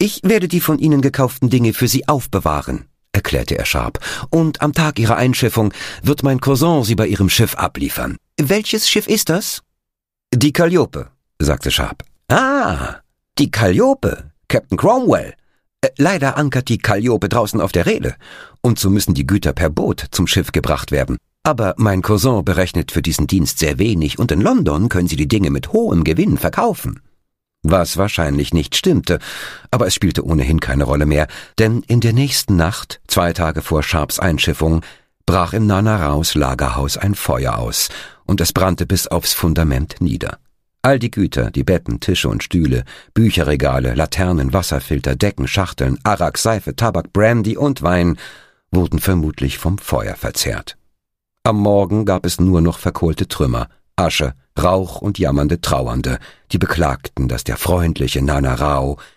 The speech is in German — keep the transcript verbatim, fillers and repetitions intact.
»Ich werde die von Ihnen gekauften Dinge für Sie aufbewahren«, erklärte er Sharp, »und am Tag Ihrer Einschiffung wird mein Cousin Sie bei Ihrem Schiff abliefern.« »Welches Schiff ist das?« »Die Calliope«, sagte Sharp. »Ah, die Calliope, Captain Cromwell. Äh, leider ankert die Calliope draußen auf der Reede, und so müssen die Güter per Boot zum Schiff gebracht werden. Aber mein Cousin berechnet für diesen Dienst sehr wenig, und in London können Sie die Dinge mit hohem Gewinn verkaufen.« Was wahrscheinlich nicht stimmte, aber es spielte ohnehin keine Rolle mehr, denn in der nächsten Nacht, zwei Tage vor Sharps Einschiffung, brach im Nana Raos Lagerhaus ein Feuer aus, und es brannte bis aufs Fundament nieder. All die Güter, die Betten, Tische und Stühle, Bücherregale, Laternen, Wasserfilter, Decken, Schachteln, Arak, Seife, Tabak, Brandy und Wein wurden vermutlich vom Feuer verzehrt. Am Morgen gab es nur noch verkohlte Trümmer, Asche, Rauch und jammernde Trauernde, die beklagten, dass der freundliche Nana Rao